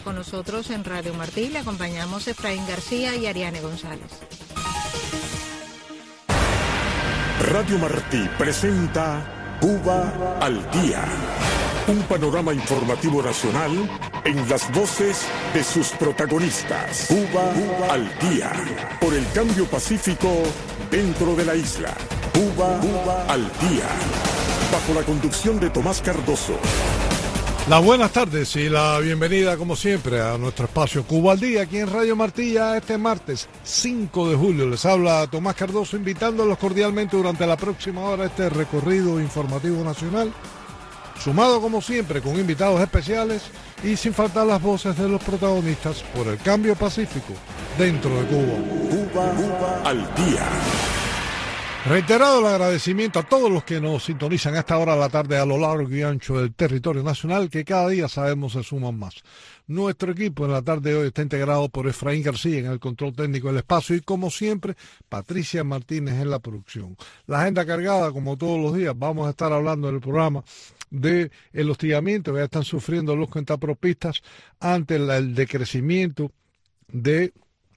con nosotros en Radio Martí. Le acompañamos Efraín García y Ariane González. Radio Martí presenta Cuba al Día. Un panorama informativo nacional en las voces de sus protagonistas. Cuba al Día. Por el cambio pacífico dentro de la isla. Cuba al Día. Bajo la conducción de Tomás Cardoso. Las buenas tardes y la bienvenida, como siempre, a nuestro espacio Cuba al Día, aquí en Radio Martilla, este martes 5 de julio. Les habla Tomás Cardoso, invitándolos cordialmente durante la próxima hora a este recorrido informativo nacional, sumado como siempre con invitados especiales y sin faltar las voces de los protagonistas por el cambio pacífico dentro de Cuba. Cuba al Día. Reiterado el agradecimiento a todos los que nos sintonizan a esta hora de la tarde a lo largo y ancho del territorio nacional, que cada día sabemos se suman más. Nuestro equipo en la tarde de hoy está integrado por Efraín García en el control técnico del espacio y, como siempre, Patricia Martínez en la producción. La agenda cargada, como todos los días, vamos a estar hablando en el programa del hostigamiento que ya están sufriendo los cuentapropistas ante el decrecimiento de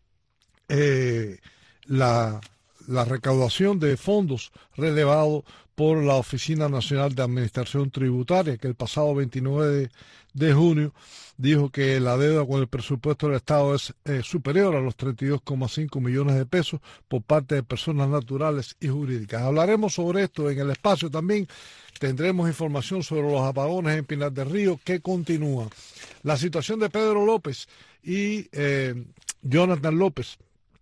la recaudación de fondos relevados por la Oficina Nacional de Administración Tributaria, que el pasado 29 de junio dijo que la deuda con el presupuesto del Estado es superior a los 32,5 millones de pesos por parte de personas naturales y jurídicas. Hablaremos sobre esto en el espacio. También tendremos información sobre los apagones en Pinar del Río que continúan. La situación de Pedro López y Jonathan López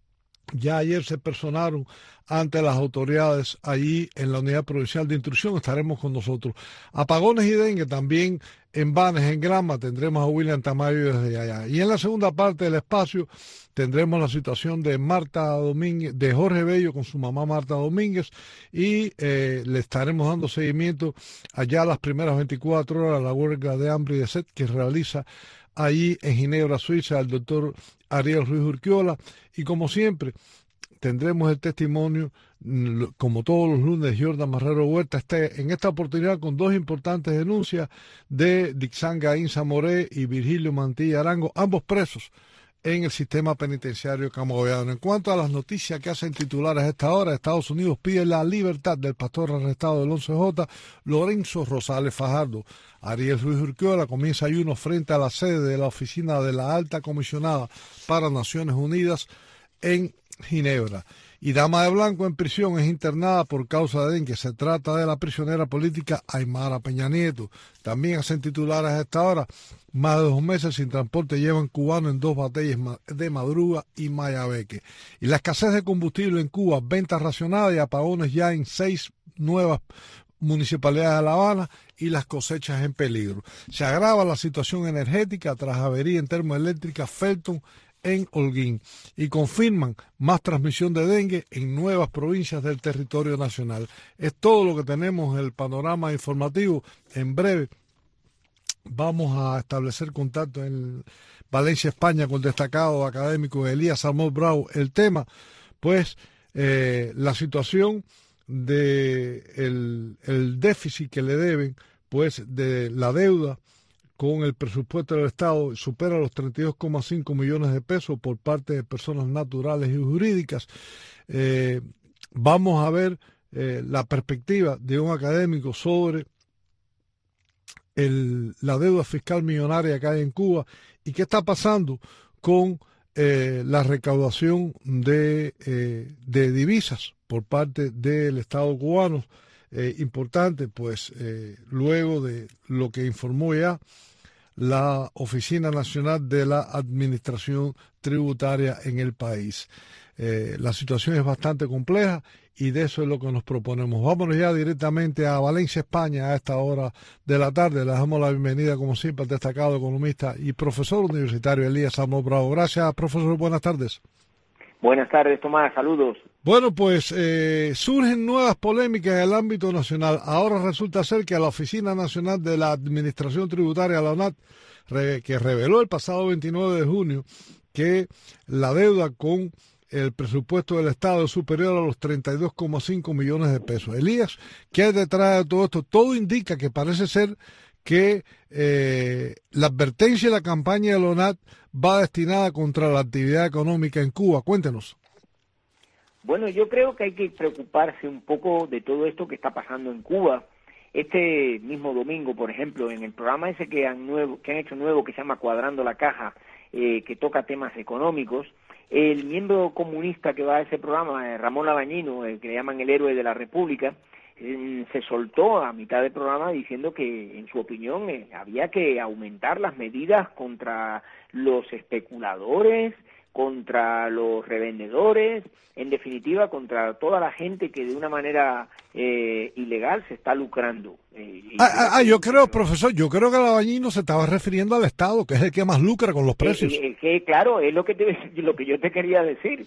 ya ayer se personaron ante las autoridades allí en la Unidad Provincial de Instrucción. Estaremos con nosotros. Apagones y dengue también en Banes, en Granma. Tendremos a William Tamayo desde allá. Y en la segunda parte del espacio tendremos la situación de Marta Domínguez, de Jorge Bello con su mamá Marta Domínguez, y le estaremos dando seguimiento allá a las primeras 24 horas a la huelga de hambre y de sed que realiza allí en Ginebra, Suiza, el doctor Ariel Ruiz Urquiola. Y como siempre, tendremos el testimonio, como todos los lunes, de Jordan Marrero Huerta, en esta oportunidad con dos importantes denuncias de Dixán Gaín Zamoré y Virgilio Mantilla Arango, ambos presos en el sistema penitenciario camagüeyano. En cuanto a las noticias que hacen titulares a esta hora, Estados Unidos pide la libertad del pastor arrestado del 11J, Lorenzo Rosales Fajardo. Ariel Ruiz Urquiola comienza ayuno frente a la sede de la oficina de la Alta Comisionada para Naciones Unidas en Ginebra. Y Dama de Blanco en prisión, es internada por causa de dengue. Se trata de la prisionera política Aymara Peña Nieto. También hacen titulares a esta hora. Más de 2 meses sin transporte llevan cubanos en 2 batallas de Madruga y Mayabeque. Y la escasez de combustible en Cuba, ventas racionadas y apagones ya en 6 nuevas municipalidades de La Habana y las cosechas en peligro. Se agrava la situación energética tras avería en termoeléctrica Felton en Holguín, y confirman más transmisión de dengue en nuevas provincias del territorio nacional. Es todo lo que tenemos en el panorama informativo. En breve vamos a establecer contacto en Valencia, España, con el destacado académico Elías Salmón Bravo. El tema, pues, la situación de el déficit que le deben, pues, de la deuda con el presupuesto del Estado, supera los 32,5 millones de pesos por parte de personas naturales y jurídicas. Vamos a ver la perspectiva de un académico sobre la deuda fiscal millonaria que hay en Cuba y qué está pasando con la recaudación de divisas por parte del Estado cubano. Importante, pues, luego de lo que informó ya la Oficina Nacional de la Administración Tributaria en el país. La situación es bastante compleja y de eso es lo que nos proponemos. Vámonos ya directamente a Valencia, España, a esta hora de la tarde. Le damos la bienvenida, como siempre, al destacado economista y profesor universitario Elías Salmón Bravo. Gracias, profesor. Buenas tardes. Buenas tardes, Tomás. Saludos. Bueno, pues surgen nuevas polémicas en el ámbito nacional. Ahora resulta ser que la Oficina Nacional de la Administración Tributaria, la ONAT, que reveló el pasado 29 de junio que la deuda con el presupuesto del Estado es superior a los 32,5 millones de pesos. Elías, ¿qué hay detrás de todo esto? Todo indica que parece ser que la advertencia de la campaña de la ONAT va destinada contra la actividad económica en Cuba. Cuéntenos. Bueno, yo creo que hay que preocuparse un poco de todo esto que está pasando en Cuba. Este mismo domingo, por ejemplo, en el programa ese que han hecho nuevo, que se llama Cuadrando la Caja, que toca temas económicos, el miembro comunista que va a ese programa, Ramón Labañino, el que le llaman el héroe de la República, se soltó a mitad del programa diciendo que, en su opinión, había que aumentar las medidas contra los especuladores, contra los revendedores, en definitiva contra toda la gente que de una manera ilegal se está lucrando. Yo creo, profesor, que Labañino se estaba refiriendo al Estado, que es el que más lucra con los precios. Claro, es lo que yo te quería decir.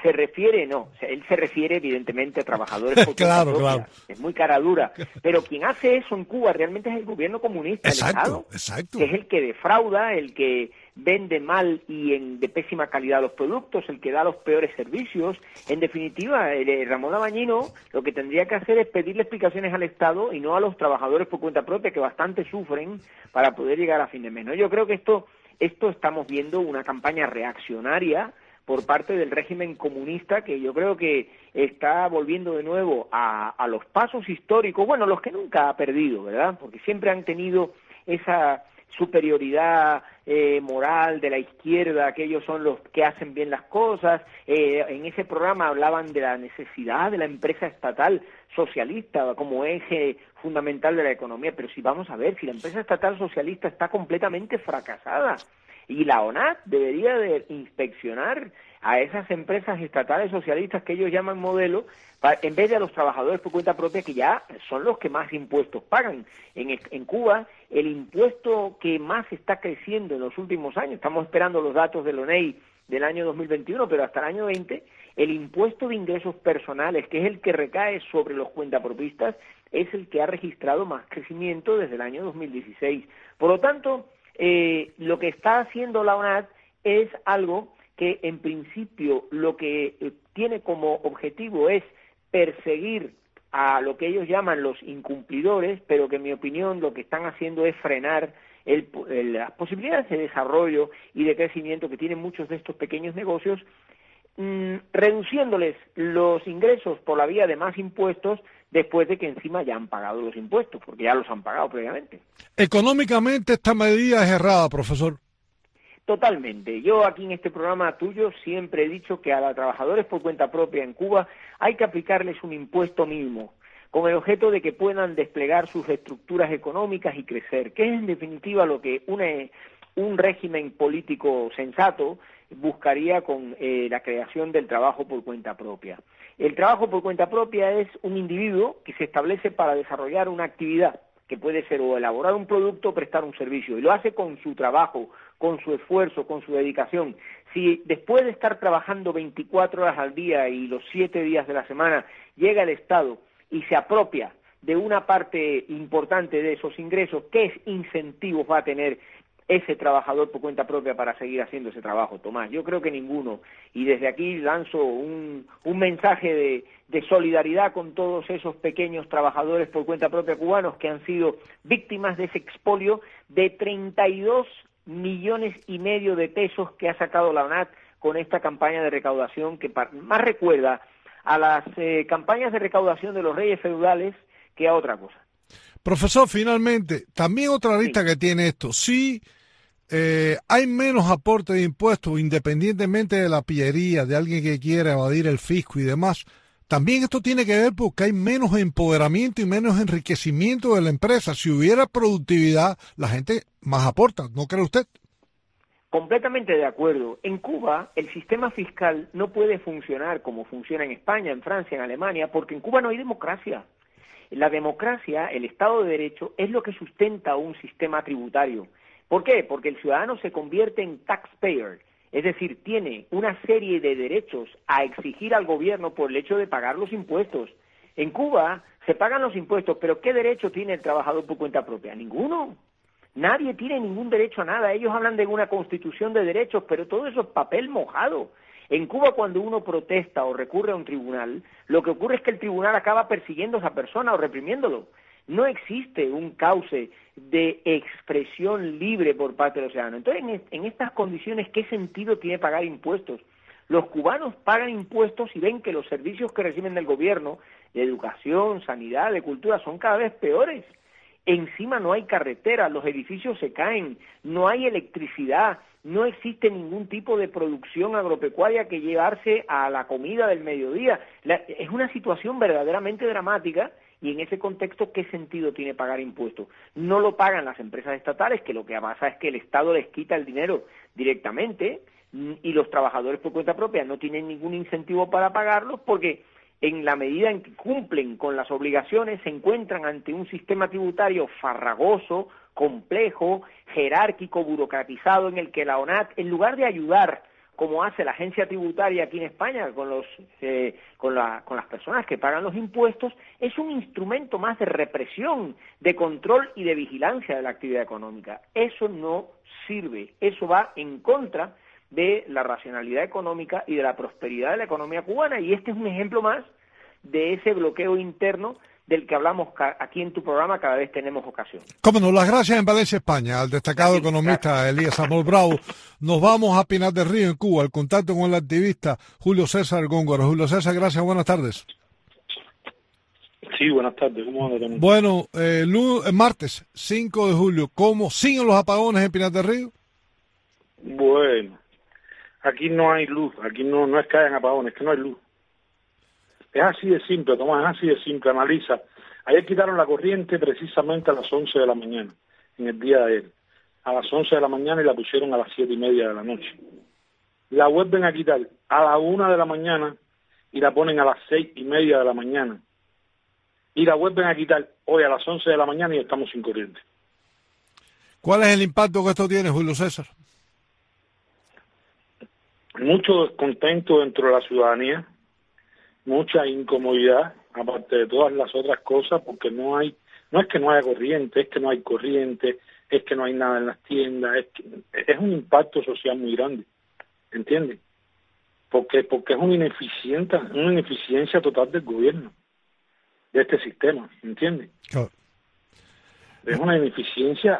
Él se refiere evidentemente a trabajadores por claro. Es muy cara dura, pero quien hace eso en Cuba realmente es el gobierno comunista, el Estado, exacto. Que es el que defrauda, el que vende mal y de pésima calidad los productos, el que da los peores servicios. En definitiva, Ramón Labañino lo que tendría que hacer es pedirle explicaciones al Estado y no a los trabajadores por cuenta propia, que bastante sufren para poder llegar a fin de mes, ¿no? Yo creo que esto estamos viendo una campaña reaccionaria por parte del régimen comunista, que yo creo que está volviendo de nuevo a los pasos históricos, bueno, los que nunca ha perdido, ¿verdad? Porque siempre han tenido esa superioridad moral de la izquierda, que ellos son los que hacen bien las cosas. En ese programa hablaban de la necesidad de la empresa estatal socialista como eje fundamental de la economía, pero si vamos a ver, si la empresa estatal socialista está completamente fracasada, y la ONAT debería de inspeccionar a esas empresas estatales socialistas que ellos llaman modelo, en vez de a los trabajadores por cuenta propia, que ya son los que más impuestos pagan. En Cuba, el impuesto que más está creciendo en los últimos años, estamos esperando los datos del ONEI del año 2021, pero hasta el año 20, el impuesto de ingresos personales, que es el que recae sobre los cuentapropistas, es el que ha registrado más crecimiento desde el año 2016. Por lo tanto, lo que está haciendo la ONAT es algo que en principio lo que tiene como objetivo es perseguir a lo que ellos llaman los incumplidores, pero que en mi opinión lo que están haciendo es frenar las posibilidades de desarrollo y de crecimiento que tienen muchos de estos pequeños negocios, reduciéndoles los ingresos por la vía de más impuestos después de que encima ya han pagado los impuestos, porque ya los han pagado previamente. Económicamente esta medida es errada, profesor. Totalmente. Yo aquí en este programa tuyo siempre he dicho que a los trabajadores por cuenta propia en Cuba hay que aplicarles un impuesto mínimo, con el objeto de que puedan desplegar sus estructuras económicas y crecer, que es en definitiva lo que un régimen político sensato buscaría con la creación del trabajo por cuenta propia. El trabajo por cuenta propia es un individuo que se establece para desarrollar una actividad, que puede ser o elaborar un producto o prestar un servicio, y lo hace con su trabajo, con su esfuerzo, con su dedicación. Si después de estar trabajando 24 horas al día y los 7 días de la semana llega el Estado y se apropia de una parte importante de esos ingresos, ¿qué incentivos va a tener ese trabajador por cuenta propia para seguir haciendo ese trabajo, Tomás? Yo creo que ninguno. Y desde aquí lanzo un mensaje de solidaridad con todos esos pequeños trabajadores por cuenta propia cubanos que han sido víctimas de ese expolio de 32,5 millones de pesos que ha sacado la ONAT con esta campaña de recaudación que más recuerda a las campañas de recaudación de los reyes feudales que a otra cosa. Profesor, finalmente, también otra lista que tiene esto. Sí, hay menos aporte de impuestos independientemente de la pillería, de alguien que quiera evadir el fisco y demás. También esto tiene que ver porque hay menos empoderamiento y menos enriquecimiento de la empresa. Si hubiera productividad, la gente más aporta, ¿no cree usted? Completamente de acuerdo. En Cuba, el sistema fiscal no puede funcionar como funciona en España, en Francia, en Alemania, porque en Cuba no hay democracia. La democracia, el Estado de Derecho, es lo que sustenta un sistema tributario. ¿Por qué? Porque el ciudadano se convierte en taxpayer, es decir, tiene una serie de derechos a exigir al gobierno por el hecho de pagar los impuestos. En Cuba se pagan los impuestos, pero ¿qué derecho tiene el trabajador por cuenta propia? Ninguno. Nadie tiene ningún derecho a nada. Ellos hablan de una constitución de derechos, pero todo eso es papel mojado. En Cuba, cuando uno protesta o recurre a un tribunal, lo que ocurre es que el tribunal acaba persiguiendo a esa persona o reprimiéndolo. no existe un cauce de expresión libre por parte del ciudadano. Entonces, en estas condiciones, ¿qué sentido tiene pagar impuestos? Los cubanos pagan impuestos y ven que los servicios que reciben del gobierno, de educación, sanidad, de cultura, son cada vez peores. Encima no hay carreteras, los edificios se caen, no hay electricidad, no existe ningún tipo de producción agropecuaria que llevarse a la comida del mediodía. Es una situación verdaderamente dramática, y en ese contexto, ¿qué sentido tiene pagar impuestos? No lo pagan las empresas estatales, que lo que pasa es que el Estado les quita el dinero directamente, y los trabajadores por cuenta propia no tienen ningún incentivo para pagarlos, porque en la medida en que cumplen con las obligaciones se encuentran ante un sistema tributario farragoso, complejo, jerárquico, burocratizado, en el que la ONAT, en lugar de ayudar, como hace la agencia tributaria aquí en España con las personas que pagan los impuestos, es un instrumento más de represión, de control y de vigilancia de la actividad económica. Eso no sirve, eso va en contra de la racionalidad económica y de la prosperidad de la economía cubana, y este es un ejemplo más de ese bloqueo interno del que hablamos aquí en tu programa cada vez tenemos ocasión. Cómo no, las gracias en Valencia, España, al destacado economista Elías Amor Bravo. Nos vamos a Pinar del Río, en Cuba, al contacto con el activista Julio César Góngora. Julio César, gracias, buenas tardes. Sí, buenas tardes. ¿Cómo andan? Bueno, martes 5 de julio, ¿cómo siguen los apagones en Pinar del Río? Bueno, aquí no hay luz, aquí no es que hayan apagones, es que no hay luz. Es así de simple, Tomás, es así de simple, analiza. Ayer quitaron la corriente precisamente a las 11 de la mañana, en el día de ayer. A las 11 de la mañana y la pusieron a las 7:30 de la noche. La vuelven a quitar a la 1 de la mañana y la ponen a las 6:30 de la mañana. Y la vuelven a quitar hoy a las 11 de la mañana y estamos sin corriente. ¿Cuál es el impacto que esto tiene, Julio César? Mucho descontento dentro de la ciudadanía, mucha incomodidad, aparte de todas las otras cosas, porque no es que no haya corriente, es que no hay corriente, es que no hay nada en las tiendas, es un impacto social muy grande, ¿entiendes? Porque es una ineficiencia total del gobierno, de este sistema, ¿entiendes? Claro. Es una ineficiencia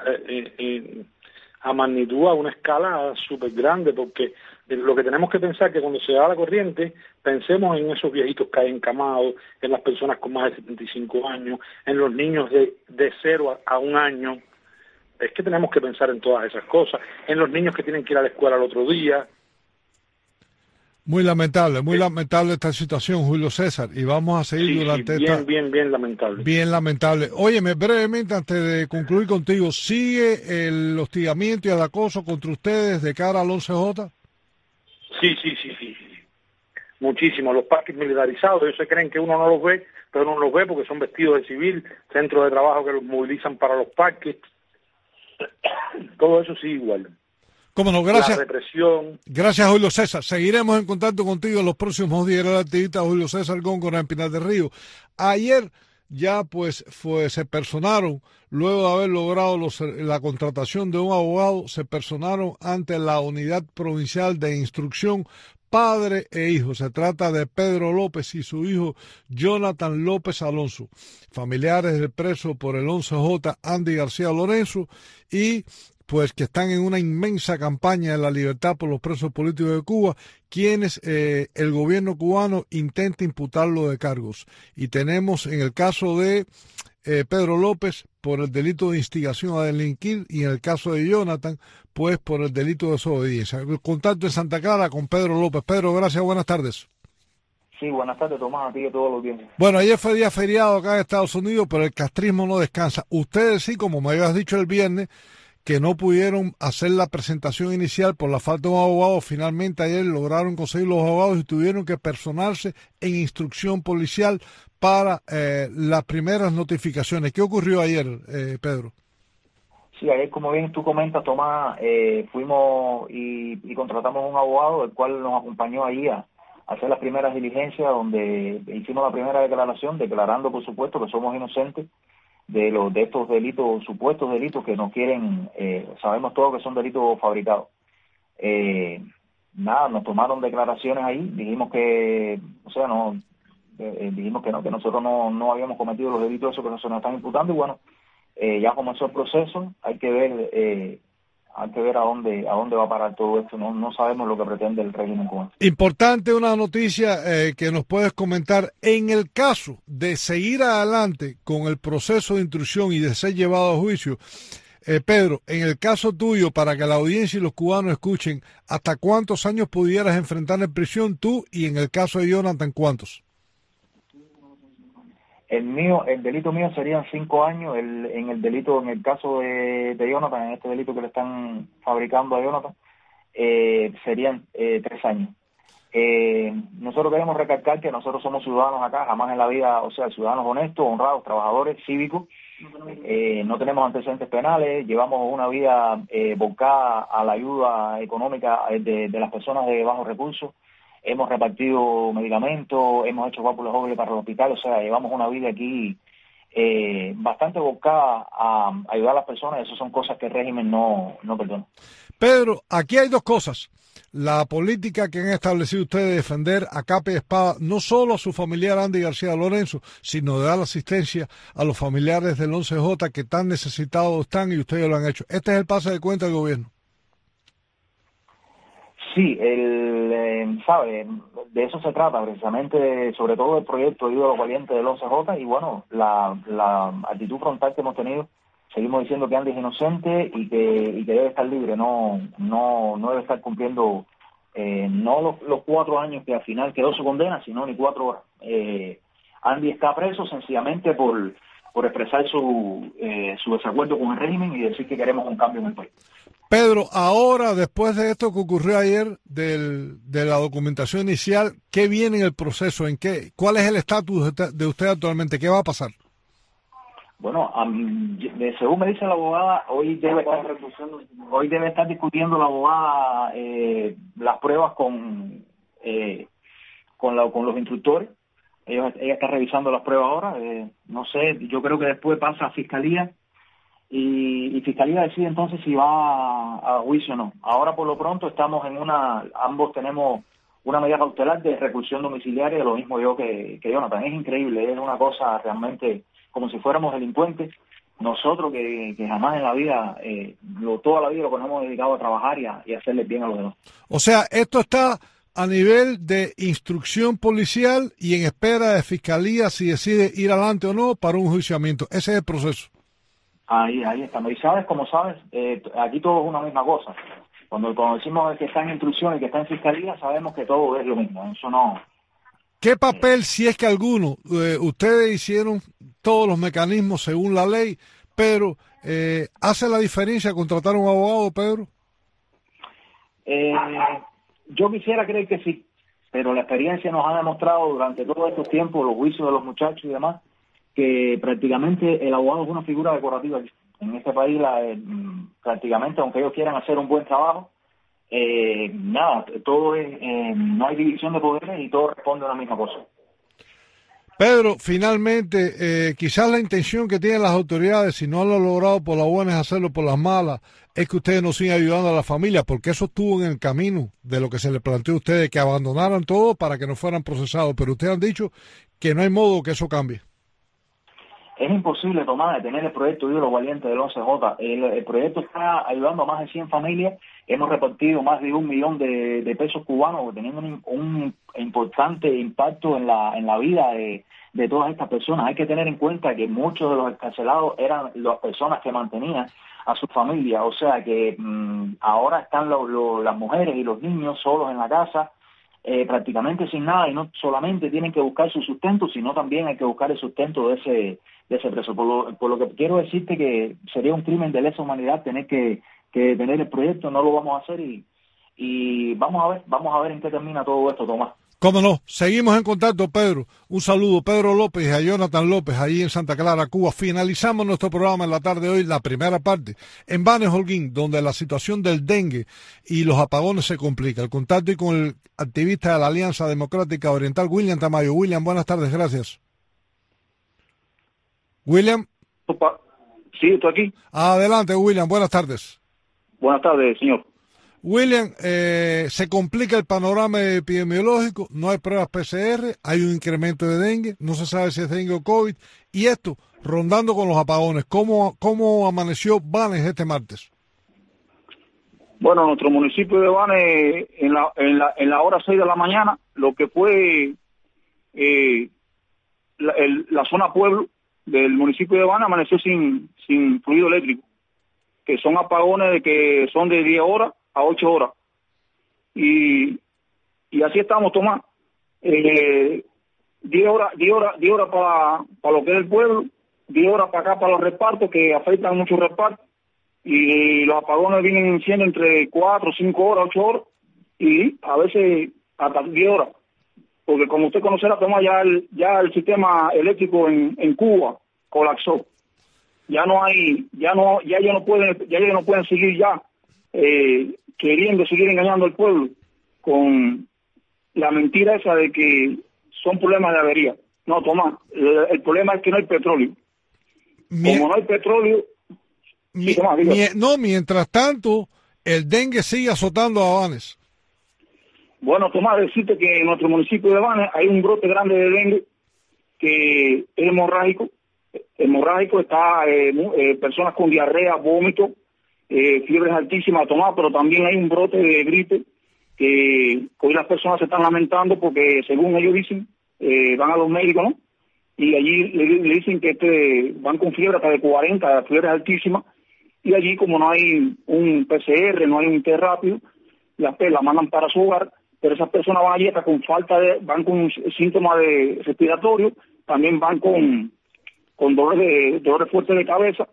a magnitud, a una escala súper grande, porque lo que tenemos que pensar es que cuando se da la corriente, pensemos en esos viejitos que hay encamados, en las personas con más de 75 años, en los niños de 0 a 1 año. Es que tenemos que pensar en todas esas cosas, en los niños que tienen que ir a la escuela al otro día. Muy lamentable esta situación, Julio César, y vamos a seguir durante bien lamentable. Bien lamentable. Óyeme, brevemente, antes de concluir contigo, ¿sigue el hostigamiento y el acoso contra ustedes de cara al 11J? Sí. Muchísimo. Los parques militarizados, ellos se creen que uno no los ve, pero no los ve porque son vestidos de civil, centros de trabajo que los movilizan para los parques. Todo eso sigue igual. Cómo no, gracias. La represión. Gracias, Julio César. Seguiremos en contacto contigo en los próximos días. Era el activista Julio César Góngora en Pinar del Río. Ayer ya se personaron, luego de haber logrado la contratación de un abogado, se personaron ante la Unidad Provincial de Instrucción, padre e hijo. Se trata de Pedro López y su hijo Jonathan López Alonso, familiares del preso por el 11J Andy García Lorenzo, y pues que están en una inmensa campaña de la libertad por los presos políticos de Cuba, quienes el gobierno cubano intenta imputarlo de cargos. Y tenemos en el caso de Pedro López por el delito de instigación a delinquir, y en el caso de Jonathan, pues por el delito de desobediencia. El contacto en Santa Clara con Pedro López. Pedro, gracias, buenas tardes. Sí, buenas tardes, Tomás, a ti y a todos los días. Bueno, ayer fue día feriado acá en Estados Unidos, pero el castrismo no descansa. Ustedes sí, como me habías dicho el viernes, que no pudieron hacer la presentación inicial por la falta de un abogado, finalmente ayer lograron conseguir los abogados y tuvieron que personarse en instrucción policial para las primeras notificaciones. ¿Qué ocurrió ayer, Pedro? Sí, ayer, como bien tú comentas, Tomás, fuimos y contratamos un abogado, el cual nos acompañó ahí a hacer las primeras diligencias, donde hicimos la primera declaración, declarando, por supuesto, que somos inocentes de estos delitos, supuestos delitos que nos quieren, sabemos todos que son delitos fabricados. Nos tomaron declaraciones ahí, dijimos que, dijimos que no, que nosotros no habíamos cometido los delitos esos que se nos están imputando, y bueno, ya comenzó el proceso. Hay que ver a dónde va a parar todo esto. No sabemos lo que pretende el régimen cubano. Importante una noticia que nos puedes comentar. En el caso de seguir adelante con el proceso de instrucción y de ser llevado a juicio, Pedro, en el caso tuyo, para que la audiencia y los cubanos escuchen, ¿hasta cuántos años pudieras enfrentar en prisión tú? Y en el caso de Jonathan, ¿cuántos? El delito mío serían 5 años. En el caso de Jonathan, en este delito que le están fabricando a Jonathan, serían 3 años. Nosotros queremos recalcar que nosotros somos ciudadanos acá, jamás en la vida, o sea, ciudadanos honestos, honrados, trabajadores, cívicos. No tenemos antecedentes penales, llevamos una vida volcada a la ayuda económica de las personas de bajos recursos. Hemos repartido medicamentos, hemos hecho válvulas jóvenes para el hospital, o sea, llevamos una vida aquí bastante volcada a ayudar a las personas. Esas son cosas que el régimen no perdona. Pedro, aquí hay dos cosas. La política que han establecido ustedes de defender a capa y espada no solo a su familiar Andy García Lorenzo, sino de dar asistencia a los familiares del 11J que tan necesitados están, y ustedes lo han hecho. Este es el pase de cuenta del gobierno. Sí, sabe, de eso se trata precisamente, sobre todo el proyecto de Ídolos Valientes del 11J, y bueno, la actitud frontal que hemos tenido. Seguimos diciendo que Andy es inocente y que debe estar libre, no debe estar cumpliendo no los 4 años que al final quedó su condena, sino ni 4 horas. Andy está preso sencillamente por expresar su desacuerdo con el régimen y decir que queremos un cambio en el país. Pedro, ahora, después de esto que ocurrió ayer, de la documentación inicial, ¿qué viene en el proceso? ¿Cuál es el estatus de usted actualmente? ¿Qué va a pasar? Bueno, según me dice la abogada, hoy debe estar discutiendo la abogada las pruebas con los instructores. Ella está revisando las pruebas ahora. No sé, yo creo que después pasa a Fiscalía y Fiscalía decide entonces si va a juicio o no. Ahora por lo pronto estamos ambos tenemos una medida cautelar de reclusión domiciliaria, lo mismo yo que Jonathan. Es increíble, es una cosa realmente como si fuéramos delincuentes. Nosotros que jamás en la vida, toda la vida lo que nos hemos dedicado a trabajar y a hacerle bien a los demás. O sea, esto está a nivel de instrucción policial y en espera de Fiscalía si decide ir adelante o no para un juiciamiento. Ese es el proceso. Ahí estamos. Y como sabes, aquí todo es una misma cosa. Cuando decimos que está en instrucción y que está en Fiscalía, sabemos que todo es lo mismo. Eso no. ¿Qué papel, si es que alguno, ustedes hicieron todos los mecanismos según la ley, pero hace la diferencia contratar un abogado, Pedro? Yo quisiera creer que sí, pero la experiencia nos ha demostrado durante todos estos tiempos, los juicios de los muchachos y demás, que prácticamente el abogado es una figura decorativa. En este país, prácticamente, aunque ellos quieran hacer un buen trabajo, todo es, no hay división de poderes y todo responde a una misma cosa. Pedro, finalmente, quizás la intención que tienen las autoridades, si no lo han logrado por las buenas, hacerlo por las malas, es que ustedes nos sigan ayudando a la familia, porque eso estuvo en el camino de lo que se les planteó a ustedes, que abandonaran todo para que no fueran procesados, pero ustedes han dicho que no hay modo que eso cambie. Es imposible, Tomás, detener el proyecto Ídolos Valientes del 11J. El proyecto está ayudando a más de 100 familias. Hemos repartido más de 1 millón de pesos cubanos, teniendo un importante impacto en la vida de todas estas personas. Hay que tener en cuenta que muchos de los excarcelados eran las personas que mantenían a su familia. O sea que ahora están las mujeres y los niños solos en la casa, prácticamente sin nada, y no solamente tienen que buscar su sustento, sino también hay que buscar el sustento de ese preso. Por lo que quiero decirte que sería un crimen de lesa humanidad tener que detener el proyecto. No lo vamos a hacer y vamos a ver en qué termina todo esto, Tomás. Cómo no, seguimos en contacto, Pedro. Un saludo, Pedro López, y a Jonathan López, ahí en Santa Clara, Cuba. Finalizamos nuestro programa en la tarde de hoy, la primera parte, en Banes, Holguín, donde la situación del dengue y los apagones se complica. El contacto y con el activista de la Alianza Democrática Oriental, William Tamayo. William, buenas tardes, gracias. William. Sí, estoy aquí. Adelante, William, buenas tardes. Buenas tardes, señor. William, se complica el panorama epidemiológico, no hay pruebas PCR, hay un incremento de dengue, no se sabe si es dengue o COVID, y esto rondando con los apagones. ¿Cómo amaneció Banes este martes? Bueno, nuestro municipio de Banes, en la hora 6 de la mañana, lo que fue la zona pueblo del municipio de Banes amaneció sin fluido eléctrico, que son apagones que son de 10 horas a 8 horas. Y así estamos, Tomás. 10 horas para lo que es el pueblo, 10 horas para acá para los repartos, que afectan muchos repartos. Y los apagones vienen siendo entre 4, 5 horas, 8 horas, y a veces hasta 10 horas. Porque como usted conocerá, Tomás, ya el sistema eléctrico en Cuba colapsó. Ya ellos no pueden seguir queriendo seguir engañando al pueblo con la mentira esa de que son problemas de avería. No, Tomás, el problema es que no hay petróleo. Como no hay petróleo... Tomás, mientras tanto, el dengue sigue azotando a Banes. Bueno, Tomás, decirte que en nuestro municipio de Banes hay un brote grande de dengue que es hemorrágico. Está personas con diarrea, vómito, fiebres altísimas, Tomás, pero también hay un brote de gripe que hoy las personas se están lamentando porque, según ellos dicen, van a los médicos, ¿no? Y allí le dicen que van con fiebre hasta de 40, fiebres altísimas, y allí, como no hay un PCR, no hay un test rápido, las mandan para su hogar, pero esas personas van allí hasta van con síntomas de respiratorio, también van con dolores fuertes de cabeza.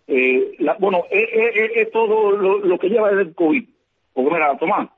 Es todo lo que lleva el COVID. Porque mira, Tomás,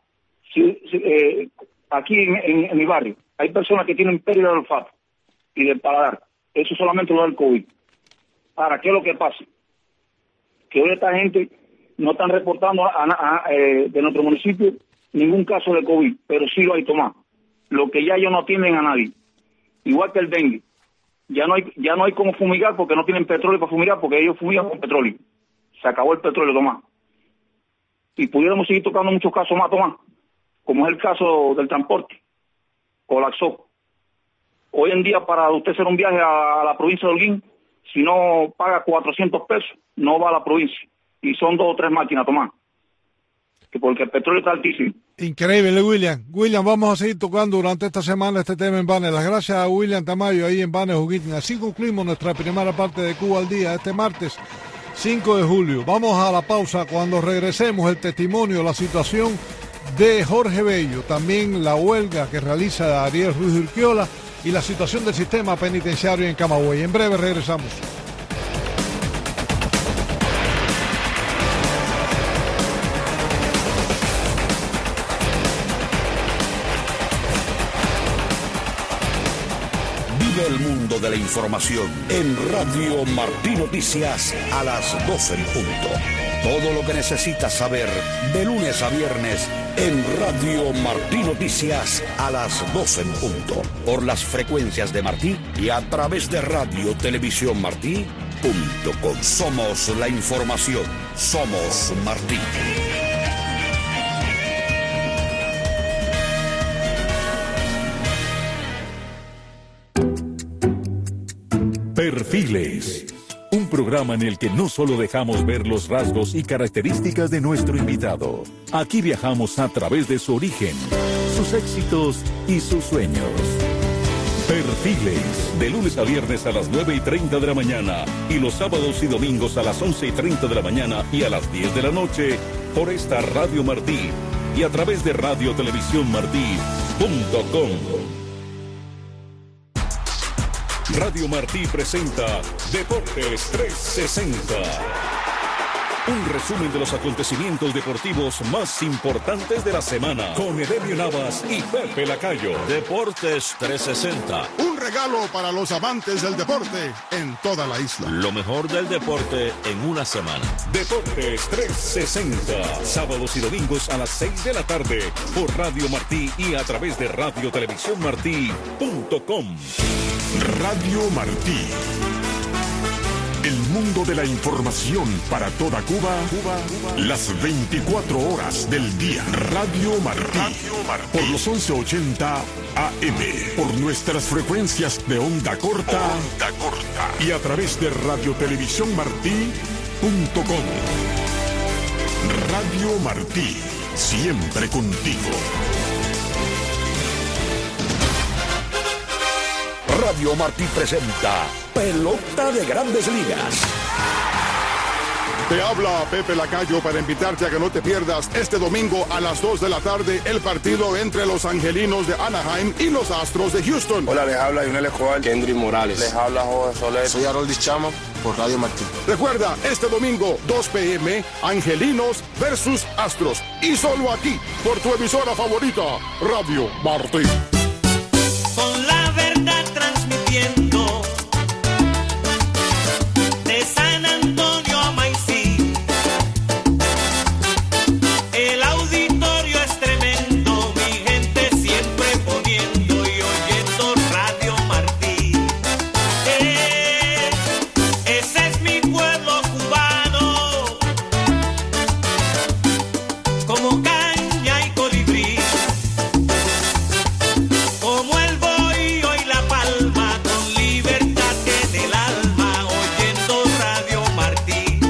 aquí en mi barrio hay personas que tienen pérdida de olfato y del paladar. Eso solamente lo da el COVID. Ahora, ¿qué es lo que pasa? Que hoy esta gente no están reportando de nuestro municipio ningún caso de COVID, pero sí lo hay, Tomás. Lo que ya ellos no tienen a nadie. Igual que el dengue. Ya no hay cómo fumigar porque no tienen petróleo para fumigar, porque ellos fumigan con petróleo. Se acabó el petróleo, Tomás. Y pudiéramos seguir tocando muchos casos más, Tomás, como es el caso del transporte. Colapsó. Hoy en día, para usted hacer un viaje a la provincia de Holguín, si no paga 400 pesos, no va a la provincia. Y son 2 o 3 máquinas, Tomás. Porque el petróleo está altísimo. Increíble, William. William, vamos a seguir tocando durante esta semana este tema en Banes. Las gracias a William Tamayo ahí en Banes, Holguín. Así concluimos nuestra primera parte de Cuba al Día este martes 5 de julio. Vamos a la pausa. Cuando regresemos, el testimonio, la situación de Jorge Bello, también la huelga que realiza Ariel Ruiz Urquiola y la situación del sistema penitenciario en Camagüey. En breve regresamos. El mundo de la información en Radio Martí Noticias a las 12 en punto. Todo lo que necesitas saber de lunes a viernes en Radio Martí Noticias a las 12 en punto. Por las frecuencias de Martí y a través de Radio Televisión Martí.com. Somos la información. Somos Martí. Perfiles, un programa en el que no solo dejamos ver los rasgos y características de nuestro invitado. Aquí viajamos a través de su origen, sus éxitos y sus sueños. Perfiles, de lunes a viernes a las 9:30 de la mañana y los sábados y domingos a las 11:30 de la mañana y a las 10 de la noche por esta Radio Martí y a través de Radio Televisión Martí.com. Radio Martí presenta Deportes 360. Un resumen de los acontecimientos deportivos más importantes de la semana con Edelio Navas y Pepe Lacayo. Deportes 360. Un regalo para los amantes del deporte en toda la isla. Lo mejor del deporte en una semana. Deportes 360. Sábados y domingos a las 6 de la tarde por Radio Martí y a través de Radio Televisión Martí.com. Radio Martí. El mundo de la información para toda Cuba, las 24 horas del día. Radio Martí, por los 1180 AM, por nuestras frecuencias de onda corta, y a través de radiotelevisiónmartí.com. Radio Martí, siempre contigo. Radio Martí presenta Pelota de Grandes Ligas. Te habla Pepe Lacayo para invitarte a que no te pierdas este domingo a las 2 de la tarde el partido entre los Angelinos de Anaheim y los Astros de Houston. Hola, les habla Yunel Escobar, Kendry Morales. Les habla Jorge Soler. Soy Haroldis Chama por Radio Martí. Recuerda, este domingo 2 p.m. Angelinos versus Astros. Y solo aquí, por tu emisora favorita, Radio Martí. Con la verdad transmitiendo de San Antonio a Maicí. El auditorio es tremendo, mi gente siempre poniendo y oyendo Radio Martí. Ese es mi pueblo cubano, como caña y colibrí. Como el bohío y la palma, con libertad en el alma, oyendo Radio Martí.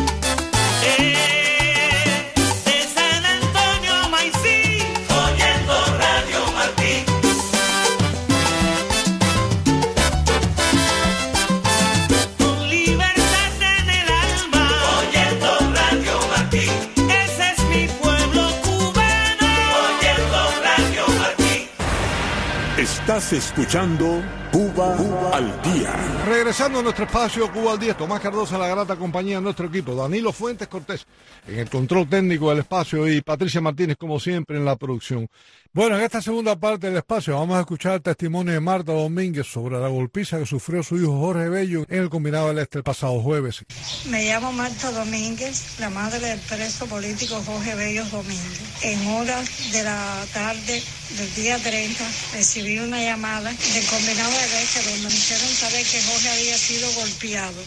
De San Antonio a Maicí, oyendo Radio Martí. Con libertad en el alma, oyendo Radio Martí. Ese es mi pueblo cubano, oyendo Radio Martí. Estás escuchando Cuba al Día. Regresando a nuestro espacio Cuba al Día, Tomás Cardosa, la grata compañía de nuestro equipo, Danilo Fuentes Cortés en el control técnico del espacio y Patricia Martínez, como siempre, en la producción. Bueno, en esta segunda parte del espacio vamos a escuchar el testimonio de Marta Domínguez sobre la golpiza que sufrió su hijo Jorge Bello en el Combinado del Este el pasado jueves. Me llamo Marta Domínguez, la madre del preso político Jorge Bello Domínguez. En horas de la tarde del día 30 recibí una llamada del Combinado del Este donde me hicieron saber que Jorge había sido golpeado.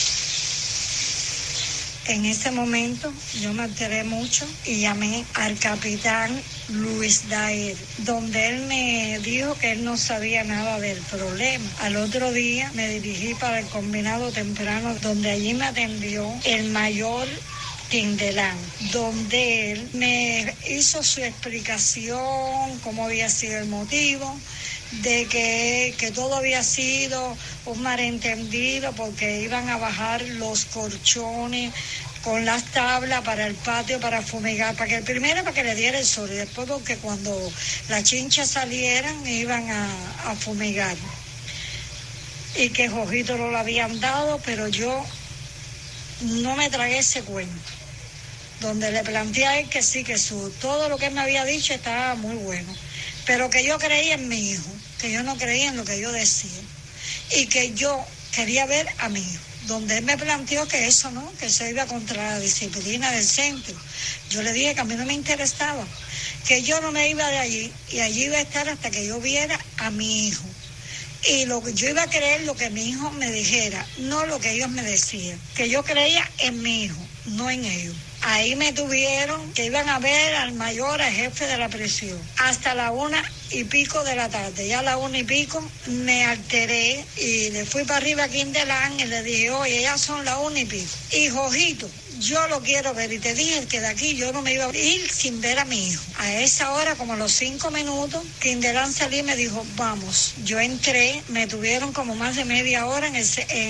En ese momento yo me alteré mucho y llamé al capitán Luis Daer, donde él me dijo que él no sabía nada del problema. Al otro día me dirigí para el Combinado temprano, donde allí me atendió el mayor Tindelán, donde él me hizo su explicación, cómo había sido el motivo, de que todo había sido un malentendido porque iban a bajar los colchones con las tablas para el patio para fumigar, para que le diera el sol y después porque cuando las chinchas salieran iban a fumigar. Y que Jojito no lo habían dado, pero yo no me tragué ese cuento. Donde le planteé a él que sí, que todo lo que él me había dicho estaba muy bueno, pero que yo creía en mi hijo, que yo no creía en lo que yo decía y que yo quería ver a mi hijo. Donde él me planteó que eso no, que eso iba contra la disciplina del centro. Yo le dije que a mí no me interesaba, que yo no me iba de allí y allí iba a estar hasta que yo viera a mi hijo. Y yo iba a creer lo que mi hijo me dijera, no lo que ellos me decían. Que yo creía en mi hijo, no en ellos. Ahí me tuvieron, que iban a ver al mayor, al jefe de la prisión, hasta la 1:00 de la tarde. Ya a la 1:00 me alteré y le fui para arriba a Quindelán y le dije, oye, ya son las 1:00. Y Jojito, yo lo quiero ver. Y te dije que de aquí yo no me iba a ir sin ver a mi hijo. A esa hora, como a los 5 minutos, Quindelán salí y me dijo, vamos. Yo entré, me tuvieron como más de media hora en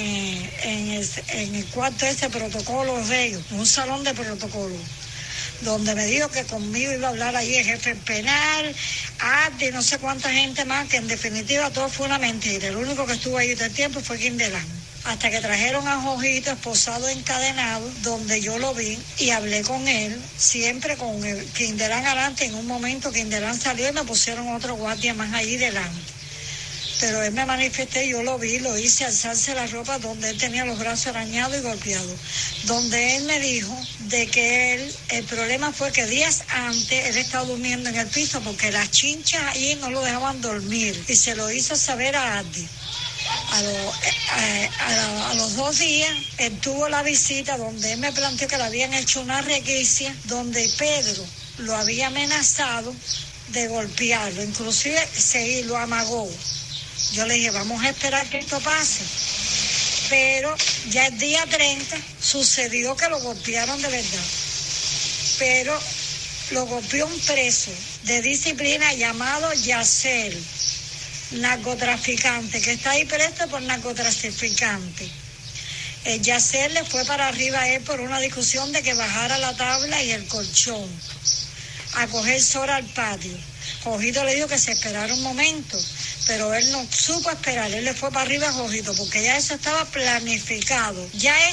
el cuarto ese protocolo de ellos, un salón de protocolo, donde me dijo que conmigo iba a hablar allí el jefe penal, Ardi, no sé cuánta gente más, que en definitiva todo fue una mentira. El único que estuvo ahí todo el tiempo fue Quindelán. Hasta que trajeron a Jojito esposado encadenado, donde yo lo vi y hablé con él, siempre con el Quindelán adelante. En un momento Quindelán salió y me pusieron otro guardia más allí delante. Pero él me manifesté, yo lo vi, lo hice alzarse la ropa donde él tenía los brazos arañados y golpeados. Donde él me dijo de que el problema fue que días antes él estaba durmiendo en el piso porque las chinchas allí no lo dejaban dormir. Y se lo hizo saber a Ardi. A los 2 días, él tuvo la visita donde él me planteó que le habían hecho una requisia donde Pedro lo había amenazado de golpearlo, inclusive lo amagó. Yo le dije, vamos a esperar que esto pase. Pero ya el día 30 sucedió que lo golpearon de verdad. Pero lo golpeó un preso de disciplina llamado Yacel, narcotraficante, que está ahí preso por narcotraficante. El Yacel le fue para arriba a él por una discusión de que bajara la tabla y el colchón a coger sol al patio. Jojito le dijo que se esperara un momento, pero él no supo esperar, él le fue para arriba a Jojito, porque ya eso estaba planificado,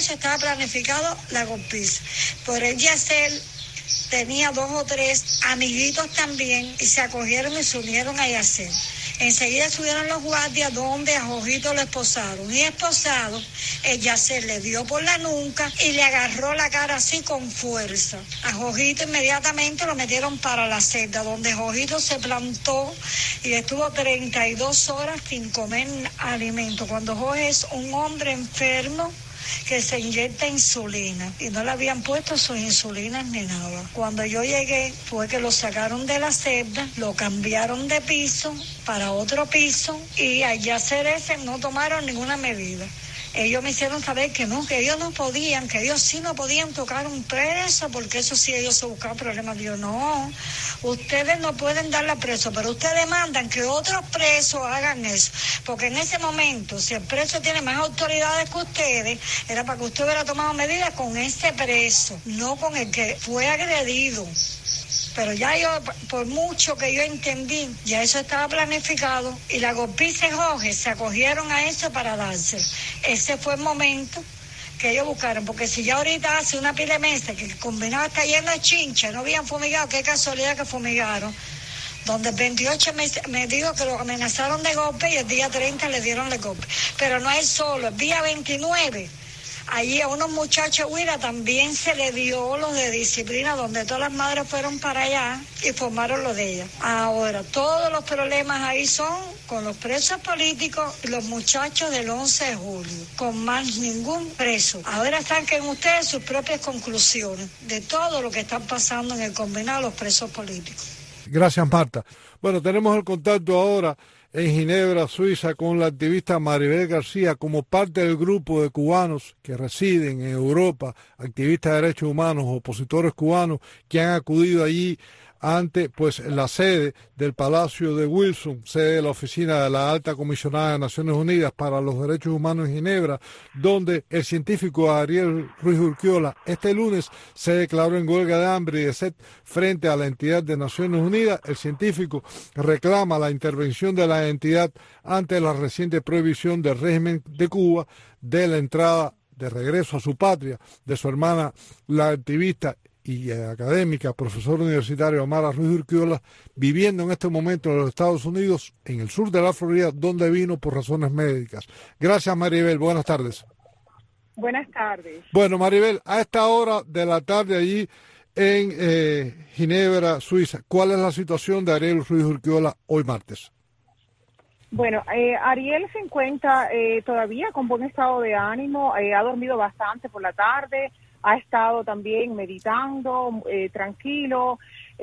la golpiza. Por el Yacel tenía 2 o 3 amiguitos también y se acogieron y se unieron a Yacel. Enseguida subieron los guardias donde a Jojito lo esposaron. Y esposado, el Yacel le dio por la nuca y le agarró la cara así con fuerza. A Jojito inmediatamente lo metieron para la celda, donde Jojito se plantó y estuvo 32 horas sin comer alimento. Cuando Jorge es un hombre enfermo que se inyecta insulina y no le habían puesto sus insulinas ni nada. Cuando yo llegué fue que lo sacaron de la celda, lo cambiaron de piso para otro piso y al Yacel ese no tomaron ninguna medida. Ellos me hicieron saber que no, que ellos no podían, que ellos sí no podían tocar un preso, porque eso sí ellos se buscaban problemas. Digo, no, ustedes no pueden darle a preso, pero ustedes mandan que otros presos hagan eso, porque en ese momento, si el preso tiene más autoridades que ustedes, era para que usted hubiera tomado medidas con ese preso, no con el que fue agredido. Pero ya yo, por mucho que yo entendí, ya eso estaba planificado y la golpiza y Jorge se acogieron a eso para darse. Ese fue el momento que ellos buscaron, porque si ya ahorita hace una pila de meses que el combinado está lleno de chincha, no habían fumigado, qué casualidad que fumigaron, donde el 28 me dijo que lo amenazaron de golpe y el día 30 le dieron el golpe. Pero no es solo, el día 29... allí a unos muchachos Huira también se le dio los de disciplina, donde todas las madres fueron para allá y formaron lo de ellas. Ahora, todos los problemas ahí son con los presos políticos y los muchachos del 11 de julio, con más ningún preso. Ahora saquen ustedes sus propias conclusiones de todo lo que está pasando en el combinado de los presos políticos. Gracias, Marta. Bueno, tenemos el contacto ahora en Ginebra, Suiza, con la activista Maribel García, como parte del grupo de cubanos que residen en Europa, activistas de derechos humanos, opositores cubanos que han acudido allí ante la sede del Palacio de Wilson, sede de la oficina de la Alta Comisionada de Naciones Unidas para los Derechos Humanos en Ginebra, donde el científico Ariel Ruiz Urquiola este lunes se declaró en huelga de hambre y de sed frente a la entidad de Naciones Unidas. El científico reclama la intervención de la entidad ante la reciente prohibición del régimen de Cuba de la entrada de regreso a su patria de su hermana, la activista y académica, profesora universitaria Amara Ruiz Urquiola, viviendo en este momento en los Estados Unidos, en el sur de la Florida, donde vino por razones médicas. Gracias, Maribel. Buenas tardes. Buenas tardes. Bueno, Maribel, a esta hora de la tarde allí en Ginebra, Suiza, ¿cuál es la situación de Ariel Ruiz Urquiola hoy martes? Bueno, Ariel se encuentra todavía con buen estado de ánimo, ha dormido bastante por la tarde, ha estado también meditando, tranquilo.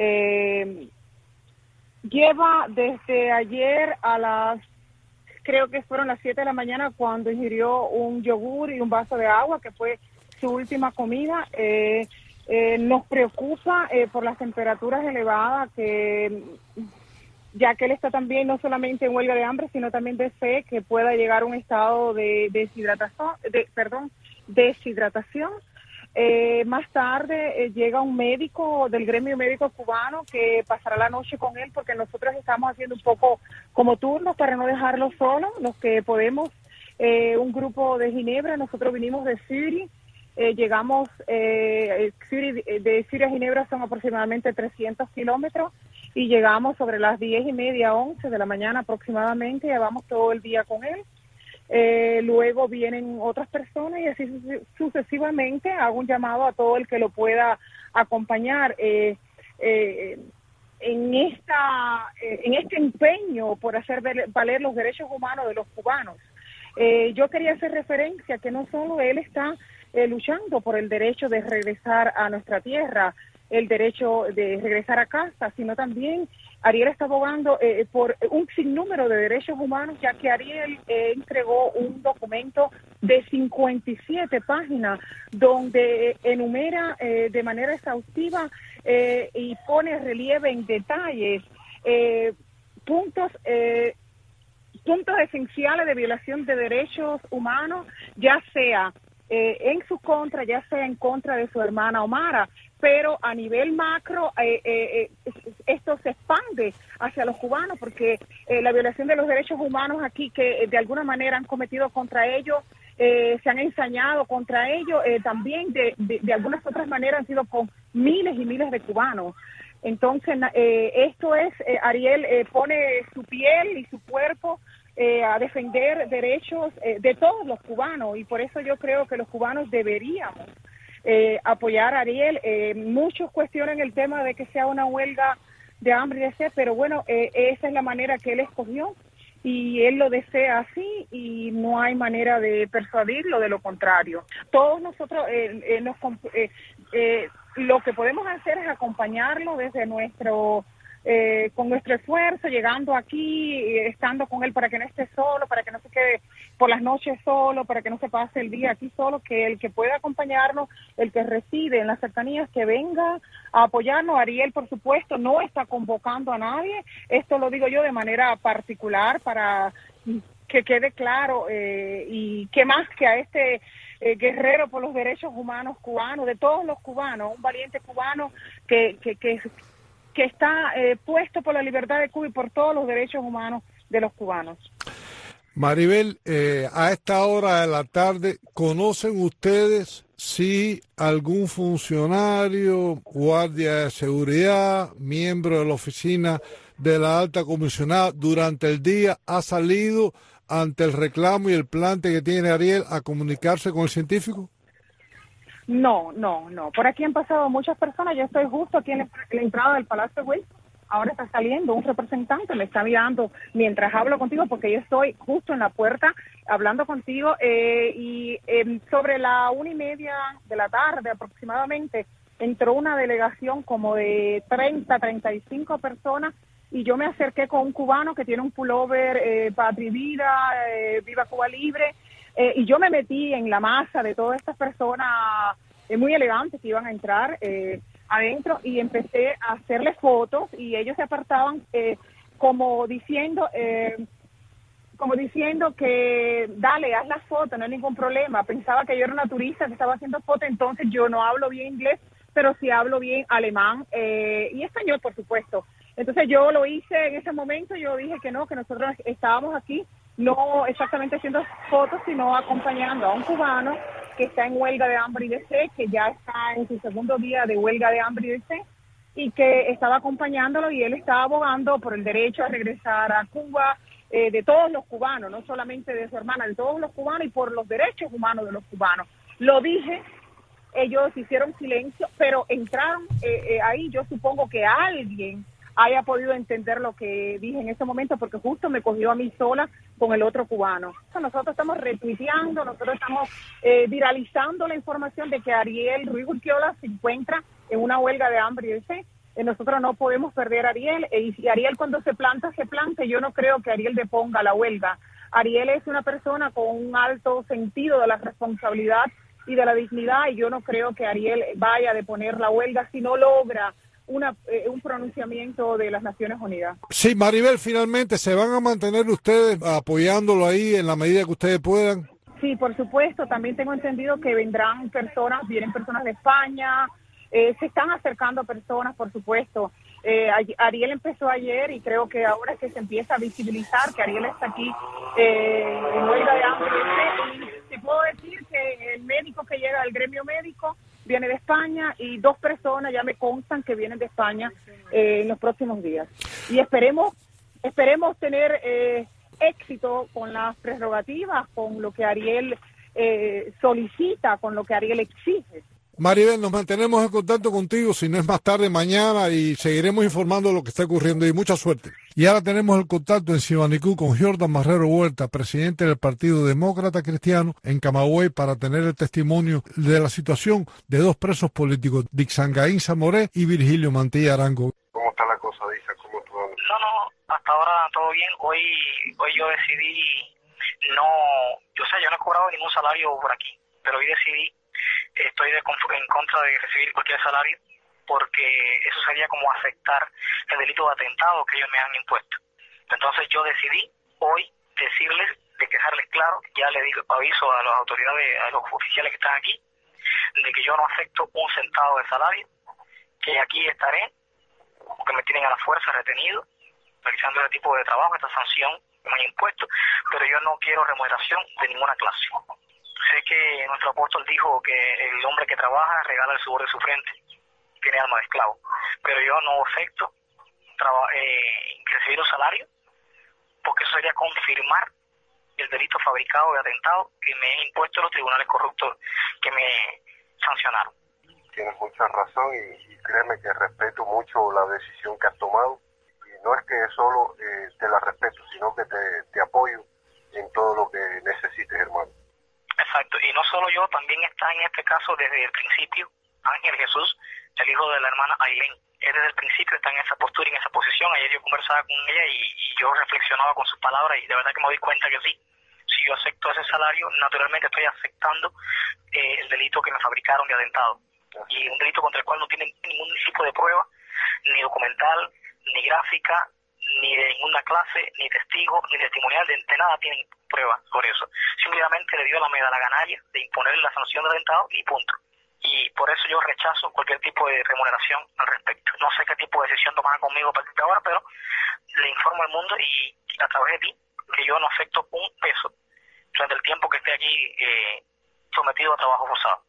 Lleva desde ayer creo que fueron las 7 de la mañana cuando ingirió un yogur y un vaso de agua, que fue su última comida. Nos preocupa por las temperaturas elevadas, ya que él está también no solamente en huelga de hambre, sino también de sed, que pueda llegar a un estado de deshidratación. Más tarde llega un médico del gremio médico cubano que pasará la noche con él, porque nosotros estamos haciendo un poco como turnos para no dejarlo solo, los que podemos. Un grupo de Ginebra, nosotros vinimos de Zurich, llegamos de Zurich a Ginebra son aproximadamente 300 kilómetros y llegamos sobre las 10:30, 11 de la mañana aproximadamente, llevamos todo el día con él. Luego vienen otras personas y así sucesivamente. Hago un llamado a todo el que lo pueda acompañar en este empeño por hacer valer los derechos humanos de los cubanos. Yo quería hacer referencia que no solo él está luchando por el derecho de regresar a nuestra tierra, el derecho de regresar a casa, sino también Ariel está abogando por un sinnúmero de derechos humanos, ya que Ariel entregó un documento de 57 páginas donde enumera de manera exhaustiva y pone relieve en detalles puntos esenciales de violación de derechos humanos, ya sea en su contra, ya sea en contra de su hermana Omara, pero a nivel macro esto se expande hacia los cubanos, porque la violación de los derechos humanos aquí que de alguna manera han cometido contra ellos, se han ensañado contra ellos, también de algunas otras maneras han sido con miles y miles de cubanos. Entonces, esto es, Ariel pone su piel y su cuerpo a defender derechos de todos los cubanos, y por eso yo creo que los cubanos deberíamos apoyar a Ariel. Muchos cuestionan el tema de que sea una huelga de hambre y de sed, pero bueno, esa es la manera que él escogió y él lo desea así y no hay manera de persuadirlo de lo contrario. Todos nosotros lo que podemos hacer es acompañarlo desde con nuestro esfuerzo, llegando aquí, estando con él para que no esté solo, para que no se quede por las noches solo, para que no se pase el día aquí solo, que el que pueda acompañarnos, el que reside en las cercanías, que venga a apoyarnos. Ariel, por supuesto, no está convocando a nadie, esto lo digo yo de manera particular para que quede claro, y que más que a este guerrero por los derechos humanos cubanos, de todos los cubanos, un valiente cubano que está puesto por la libertad de Cuba y por todos los derechos humanos de los cubanos. Maribel, a esta hora de la tarde, ¿conocen ustedes si algún funcionario, guardia de seguridad, miembro de la oficina de la alta comisionada durante el día ha salido ante el reclamo y el plante que tiene Ariel a comunicarse con el científico? No. Por aquí han pasado muchas personas. Yo estoy justo aquí en la entrada del Palacio Wilson. Ahora está saliendo un representante, me está mirando mientras hablo contigo, porque yo estoy justo en la puerta hablando contigo. Sobre la 1:30 de la tarde aproximadamente entró una delegación como de 35 personas, y yo me acerqué con un cubano que tiene un pullover Patria y Vida, Viva Cuba Libre, y yo me metí en la masa de todas estas personas muy elegantes que iban a entrar adentro, y empecé a hacerles fotos, y ellos se apartaban como diciendo que dale, haz la foto, no hay ningún problema. Pensaba que yo era una turista que estaba haciendo fotos, entonces yo no hablo bien inglés, pero sí hablo bien alemán y español, por supuesto. Entonces yo lo hice en ese momento, yo dije que no, que nosotros estábamos aquí no exactamente haciendo fotos, sino acompañando a un cubano que está en huelga de hambre y de sed, que ya está en su segundo día de huelga de hambre y de sed, y que estaba acompañándolo, y él estaba abogando por el derecho a regresar a Cuba de todos los cubanos, no solamente de su hermana, de todos los cubanos, y por los derechos humanos de los cubanos. Lo dije, ellos hicieron silencio, pero entraron ahí. Yo supongo que alguien haya podido entender lo que dije en ese momento, porque justo me cogió a mí sola con el otro cubano. Nosotros estamos retuiteando, nosotros estamos viralizando la información de que Ariel Ruiz Urquiola se encuentra en una huelga de hambre y de sed. Nosotros no podemos perder a Ariel, y si Ariel cuando se planta, se planta. Yo no creo que Ariel deponga la huelga. Ariel es una persona con un alto sentido de la responsabilidad y de la dignidad, y yo no creo que Ariel vaya a deponer la huelga si no logra un pronunciamiento de las Naciones Unidas. Sí, Maribel, finalmente, ¿se van a mantener ustedes apoyándolo ahí en la medida que ustedes puedan? Sí, por supuesto. También tengo entendido que vienen personas de España, se están acercando personas, por supuesto. Ariel empezó ayer, y creo que ahora es que se empieza a visibilizar que Ariel está aquí en huelga de hambre. Y te puedo decir que el médico que llega del gremio médico viene de España, y 2 personas ya me constan que vienen de España en los próximos días. Y esperemos tener éxito con las prerrogativas, con lo que Ariel solicita, con lo que Ariel exige. Maribel, nos mantenemos en contacto contigo, si no es más tarde mañana, y seguiremos informando de lo que está ocurriendo, y mucha suerte. Y ahora tenemos el contacto en Sibanicú con Jordan Marrero Huerta, presidente del Partido Demócrata Cristiano en Camagüey, para tener el testimonio de la situación de dos presos políticos, Dixangaín Zamoré y Virgilio Mantilla Arango. ¿Cómo está la cosa, Dixan? ¿Cómo tú andas? No, hasta ahora todo bien. Hoy yo decidí yo no he cobrado ningún salario por aquí, pero hoy decidí, estoy en contra de recibir cualquier salario, porque eso sería como aceptar el delito de atentado que ellos me han impuesto. Entonces yo decidí hoy decirles, dejarles claro, ya le digo, aviso a las autoridades, a los oficiales que están aquí, de que yo no acepto un centavo de salario, que aquí estaré, que me tienen a la fuerza retenido, realizando ese tipo de trabajo, esta sanción que me han impuesto, pero yo no quiero remuneración de ninguna clase. Sé que nuestro apóstol dijo que el hombre que trabaja regala el sudor de su frente, tiene alma de esclavo, pero yo no acepto recibir un salario, porque eso sería confirmar el delito fabricado de atentado que me han impuesto los tribunales corruptos que me sancionaron. Tienes mucha razón y créeme que respeto mucho la decisión que has tomado, y no es que solo te la respeto, sino que te apoyo en todo lo que necesites, hermano. Exacto, y no solo yo, también está en este caso desde el principio Ángel Jesús, el hijo de la hermana Ailén. Él desde el principio está en esa postura, en esa posición. Ayer yo conversaba con ella y yo reflexionaba con sus palabras, y de verdad que me doy cuenta que sí. Si yo acepto ese salario, naturalmente estoy aceptando el delito que me fabricaron de atentado. Y un delito contra el cual no tienen ningún tipo de prueba, ni documental, ni gráfica, ni de ninguna clase, ni testigo, ni testimonial, de nada tienen prueba por eso. Simplemente le dio la ganalla de imponerle la sanción de atentado y punto. Y por eso yo rechazo cualquier tipo de remuneración al respecto. No sé qué tipo de decisión tomarán conmigo a partir de ahora, pero le informo al mundo y a través de ti que yo no acepto un peso durante el tiempo que esté aquí sometido a trabajo forzado.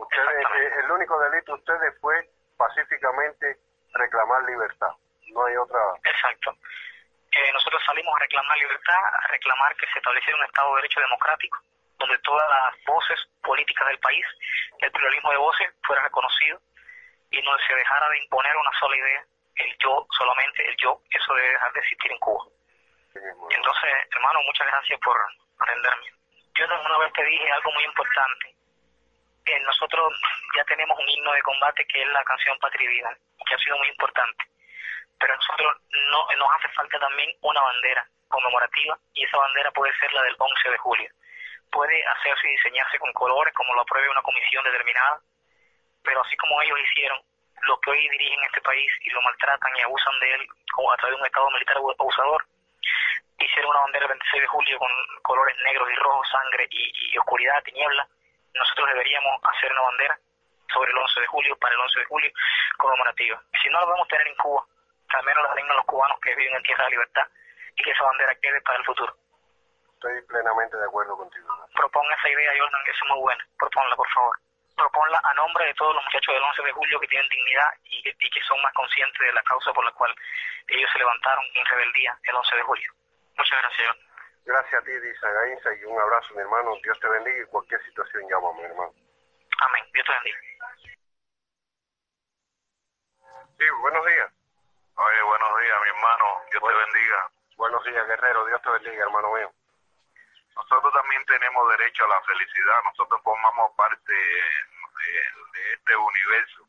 El único delito de ustedes fue pacíficamente reclamar libertad. No hay otra. Exacto. Nosotros salimos a reclamar libertad, a reclamar que se estableciera un Estado de Derecho democrático, donde todas las voces políticas del país, el pluralismo de voces fuera reconocido y no se dejara de imponer una sola idea, el yo, solamente el yo. Eso debe dejar de existir en Cuba. Entonces, hermano, muchas gracias por atenderme. Yo una vez te dije algo muy importante. Nosotros ya tenemos un himno de combate que es la canción Patria y Vida, que ha sido muy importante. Pero nosotros nos hace falta también una bandera conmemorativa, y esa bandera puede ser la del 11 de julio. Puede hacerse y diseñarse con colores como lo apruebe una comisión determinada, pero así como ellos hicieron, los que hoy dirigen este país y lo maltratan y abusan de él como a través de un Estado militar abusador, hicieron una bandera el 26 de julio con colores negros y rojos, sangre y oscuridad, tiniebla. Nosotros deberíamos hacer una bandera sobre el 11 de julio, para el 11 de julio, conmemorativa. Si no la vamos a tener en Cuba, que al menos la tengan los cubanos que viven en tierra de libertad, y que esa bandera quede para el futuro. Estoy plenamente de acuerdo contigo. Proponga esa idea, Jordan, que es muy buena. Proponla, por favor. Proponla a nombre de todos los muchachos del 11 de julio que tienen dignidad y que son más conscientes de la causa por la cual ellos se levantaron en rebeldía el 11 de julio. Muchas gracias, Jordan. Gracias a ti, Dixangaín, y un abrazo, mi hermano. Dios te bendiga, y cualquier situación llama, mi hermano. Amén. Dios te bendiga. Sí, buenos días. Oye, buenos días, mi hermano. Dios te bendiga. Buenos días, guerrero. Dios te bendiga, hermano mío. Nosotros también tenemos derecho a la felicidad. Nosotros formamos parte de este universo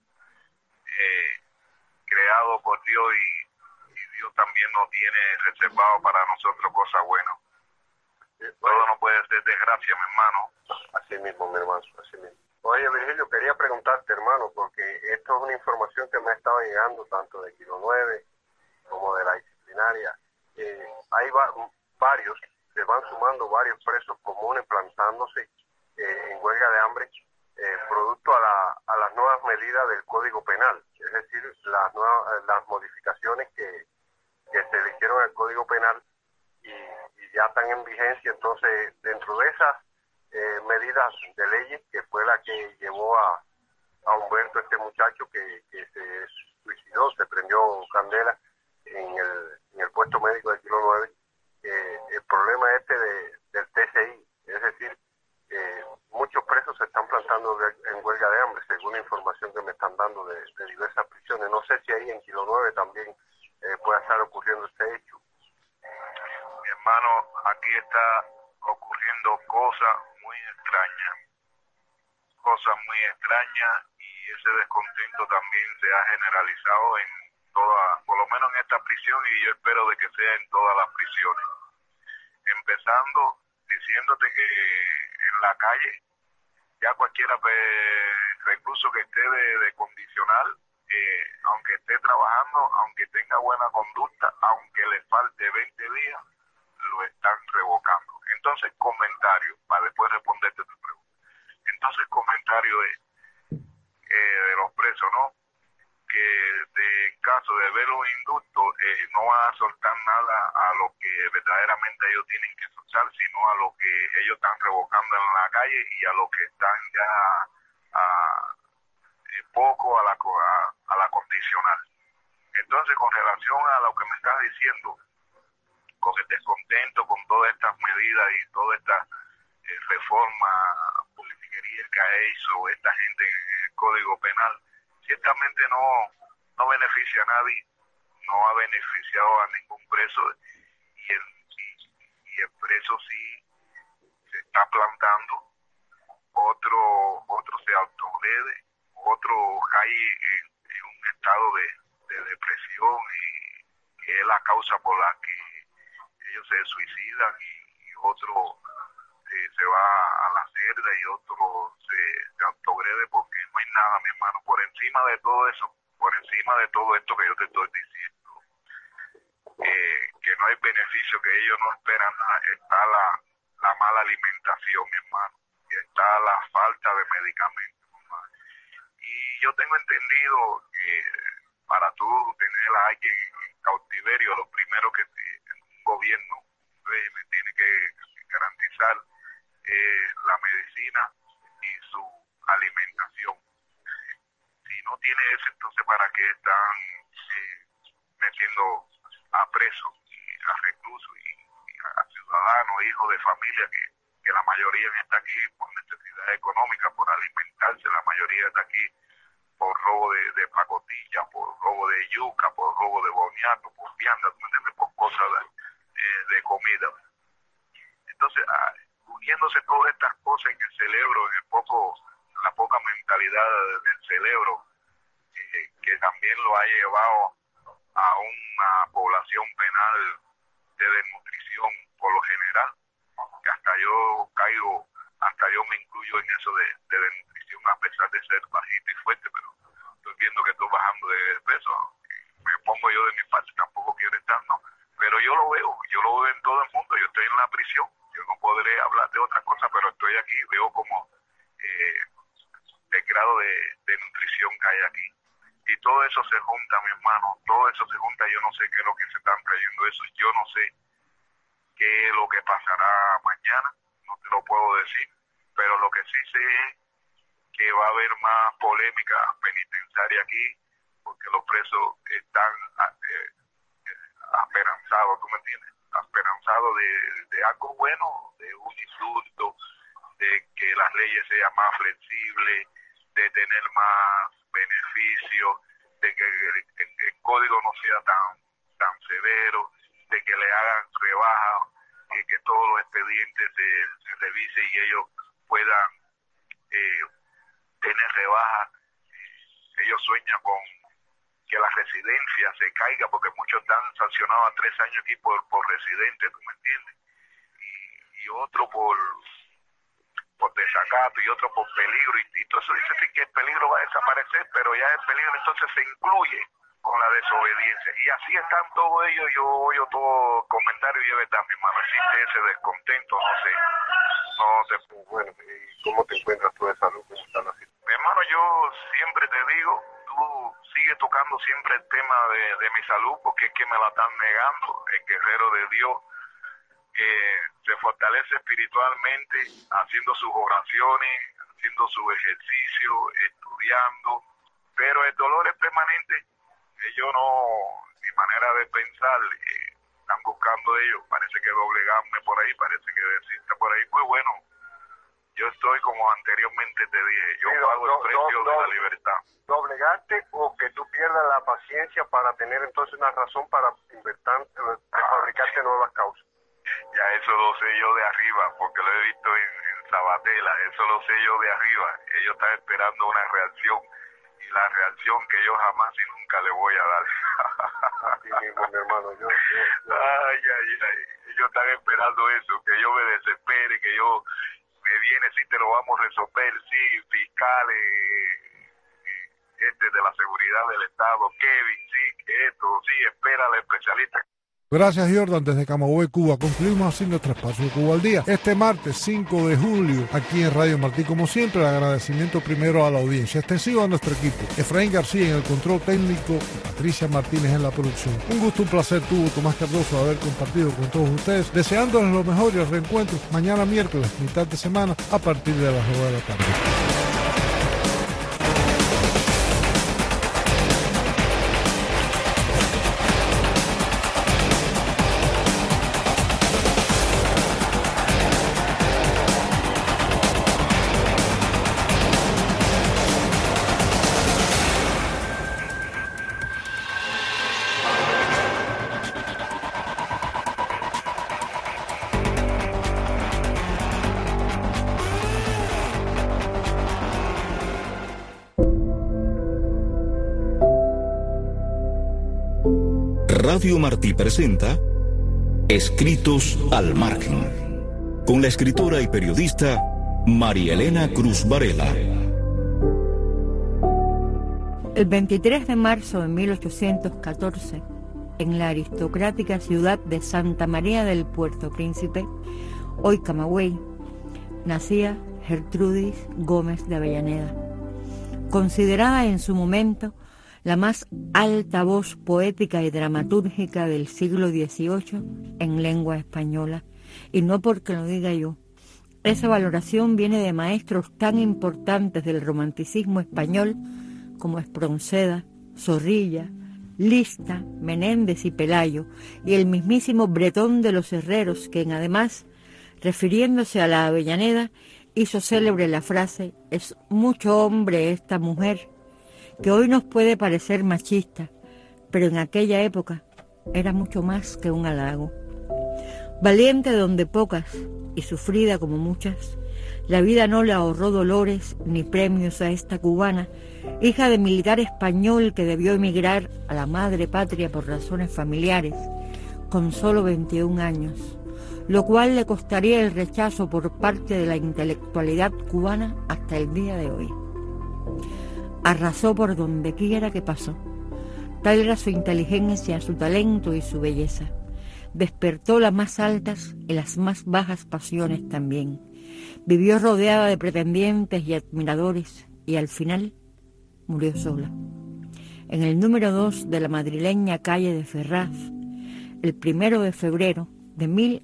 creado por Dios, y Dios también nos tiene reservado para nosotros cosas buenas. Todo no puede ser desgracia, mi hermano. Así mismo, mi hermano, así mismo. Oye, Virgilio, quería preguntarte, hermano, porque esto es una información que me ha estado llegando tanto de Kilo 9 como de la disciplinaria. Hay varios, se van sumando varios presos comunes plantándose en huelga de hambre, producto a las nuevas medidas del Código Penal, es decir, las modificaciones que se le hicieron al Código Penal y ya están en vigencia. Entonces, dentro de esas medidas de leyes, que fue la que llevó a Humberto, este muchacho que se suicidó, se prendió candela en el puesto médico de Kilo 9, el problema del TCI, es decir, muchos presos se están plantando en huelga de hambre, según la información que aquí está ocurriendo cosas muy extrañas, y ese descontento también se ha generalizado en toda, por lo menos en esta prisión, y yo espero de que sea en todas las prisiones. Empezando diciéndote que en la calle ya cualquiera recluso que esté de condicional, aunque esté trabajando, aunque tenga buena conducta, aunque le falte 20 días, lo están revocando. Entonces, comentario, para después responderte tu pregunta. Entonces, comentario de los presos, ¿no? Que en caso de ver un indulto, no van a soltar nada a lo que verdaderamente ellos tienen que soltar, sino a lo que ellos están revocando en la calle y a lo que están ya poco a la condicional. Entonces, con relación a lo que me estás diciendo, con el descontento con todas estas medidas y toda esta reforma, politiquería que ha hecho esta gente en el Código Penal, ciertamente no beneficia a nadie, no ha beneficiado a ningún preso, y el preso sí se está plantando, otro se autolede, otro cae en un estado de depresión, y que es la causa por la que ellos se suicidan, y otro se va a la celda, y otro se autogrede, porque no hay nada, mi hermano, por encima de todo eso, por encima de todo esto que yo te estoy diciendo, que no hay beneficio, que ellos no esperan nada, está la mala alimentación, mi hermano, y está la falta de medicamentos, hermano. Y yo tengo entendido que para tú tener a alguien en cautiverio, lo primero que un gobierno me tiene que garantizar la medicina y su alimentación. Si no tiene eso, entonces ¿para qué están metiendo a presos y a reclusos y a ciudadanos, hijos de familia, que la mayoría está aquí por necesidad económica, por alimentarse, la mayoría está aquí por robo de pacotilla, por robo de yuca, por robo de boniato, por vianda, por cosas de comida? Entonces, uniéndose todas estas cosas en el cerebro, la poca mentalidad del cerebro, que también lo ha llevado a una población penal de desnutrición por lo general, que hasta yo me incluyo en eso de desnutrición, a pesar de ser bajito y fuerte, pero estoy viendo que estoy bajando de peso. Me pongo yo de mi parte, tampoco quiero estar, ¿no? Pero yo lo veo en todo el mundo. Yo estoy en la prisión, yo no podré hablar de otra cosa, pero estoy aquí, veo como el grado de nutrición que hay aquí. Y todo eso se junta, mi hermano, todo eso se junta. Yo no sé qué es lo que se están trayendo eso, yo no sé qué es lo que pasará mañana, no te lo puedo decir, pero lo que sí sé es que va a haber más polémica penitenciaria aquí, porque los presos están esperanzados, ¿tú me entiendes? Esperanzados de algo bueno, de un indulto, de que las leyes sean más flexibles, de tener más beneficios, de que el código no sea tan severo, de que le hagan rebaja, que todos los expedientes se revisen y ellos puedan tener rebaja. Ellos sueñan con que la residencia se caiga, porque muchos están sancionados a 3 años aquí por residente, ¿tú me entiendes? Y otro por desacato, y otro por peligro, y todo eso dice sí que el peligro va a desaparecer, pero ya el peligro entonces se incluye con la desobediencia, y así están todos ellos. Yo oigo todo comentario y es verdad, mi hermano, existe ese descontento, Bueno, ¿y cómo te encuentras tú de salud? ¿Cómo están así? Mi hermano, yo siempre te digo, tú sigues tocando siempre el tema de mi salud, porque es que me la están negando. El guerrero de Dios se fortalece espiritualmente haciendo sus oraciones, haciendo su ejercicio, estudiando, pero el dolor es permanente. Ellos no, mi manera de pensar, están buscando ellos, parece que doblegarme por ahí, parece que decirte por ahí, pues bueno, yo estoy como anteriormente te dije, yo pago el precio de la libertad. ¿Doblegarte o que tú pierdas la paciencia para tener entonces una razón para fabricarte nuevas causas? Ya eso eso lo sé yo de arriba, porque lo he visto en Sabatella, eso lo sé yo de arriba. Ellos están esperando una reacción, y la reacción que yo jamás y nunca le voy a dar. Así mismo, mi hermano, Ay, ellos están esperando eso, que yo me desespere, que yo me viene, sí te lo vamos a resolver, sí, fiscales, de la seguridad del Estado, Kevin, sí, esto, sí, espera al especialista. Gracias, Jordan, desde Camagüey, Cuba. Concluimos así nuestro espacio de Cuba al Día. Este martes 5 de julio, aquí en Radio Martí, como siempre, el agradecimiento primero a la audiencia, extensivo a nuestro equipo. Efraín García en el control técnico, Patricia Martínez en la producción. Un gusto, un placer tuvo Tomás Cardoso haber compartido con todos ustedes, deseándoles lo mejor y el reencuentro mañana miércoles, mitad de semana, a partir de las 9 de la tarde. Radio Martí presenta Escritos al Margen, con la escritora y periodista María Elena Cruz Varela. El 23 de marzo de 1814, en la aristocrática ciudad de Santa María del Puerto Príncipe, hoy Camagüey, nacía Gertrudis Gómez de Avellaneda, considerada en su momento la más alta voz poética y dramatúrgica del siglo XVIII en lengua española, y no porque lo diga yo. Esa valoración viene de maestros tan importantes del romanticismo español como Espronceda, Zorrilla, Lista, Menéndez y Pelayo, y el mismísimo Bretón de los Herreros, quien además, refiriéndose a la Avellaneda, hizo célebre la frase: «Es mucho hombre esta mujer», que hoy nos puede parecer machista, pero en aquella época era mucho más que un halago. Valiente donde pocas y sufrida como muchas, la vida no le ahorró dolores ni premios a esta cubana, hija de militar español que debió emigrar a la madre patria por razones familiares, con solo 21 años, lo cual le costaría el rechazo por parte de la intelectualidad cubana hasta el día de hoy. Arrasó por donde quiera que pasó. Tal era su inteligencia, su talento y su belleza. Despertó las más altas y las más bajas pasiones también. Vivió rodeada de pretendientes y admiradores y al final murió sola. En el número 2 de la madrileña calle de Ferraz, el 1 de febrero de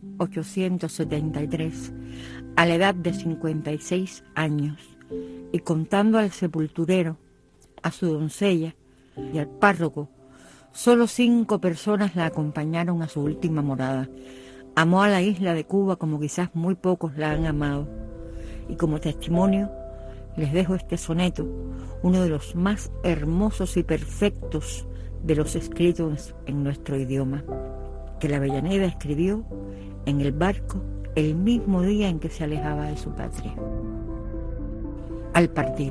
1873, a la edad de 56 años, y contando al sepulturero, a su doncella y al párroco, solo 5 personas la acompañaron a su última morada. Amó a la isla de Cuba como quizás muy pocos la han amado. Y como testimonio les dejo este soneto, uno de los más hermosos y perfectos de los escritos en nuestro idioma, que la Avellaneda escribió en el barco el mismo día en que se alejaba de su patria. Al partir.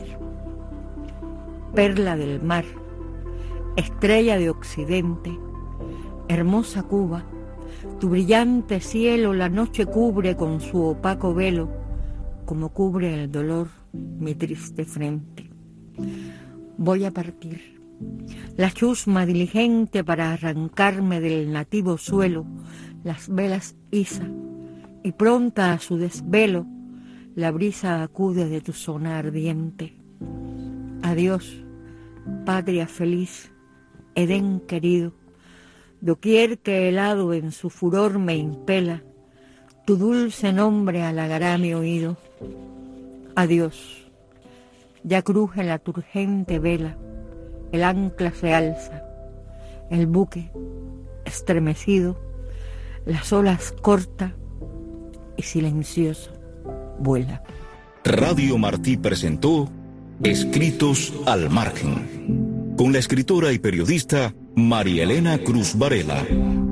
Perla del mar, estrella de occidente, hermosa Cuba, tu brillante cielo la noche cubre con su opaco velo, como cubre el dolor mi triste frente. Voy a partir, la chusma diligente para arrancarme del nativo suelo, las velas iza, y pronta a su desvelo, la brisa acude de tu zona ardiente. Adiós, patria feliz, Edén querido, doquier que el hado en su furor me impela, tu dulce nombre halagará mi oído. Adiós, ya cruje la turgente vela, el ancla se alza, el buque, estremecido, las olas corta y silencioso vuela. Radio Martí presentó Escritos al Margen, con la escritora y periodista María Elena Cruz Varela.